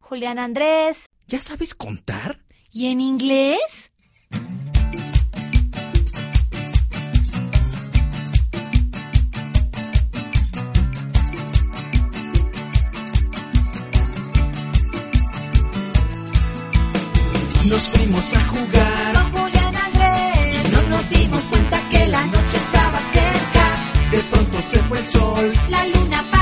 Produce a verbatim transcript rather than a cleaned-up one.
Julián Andrés. ¿Ya sabes contar? ¿Y en inglés? Nos fuimos a jugar Con Julián Andrés. y no nos dimos cuenta que la noche estaba cerca. De pronto se fue el sol. La luna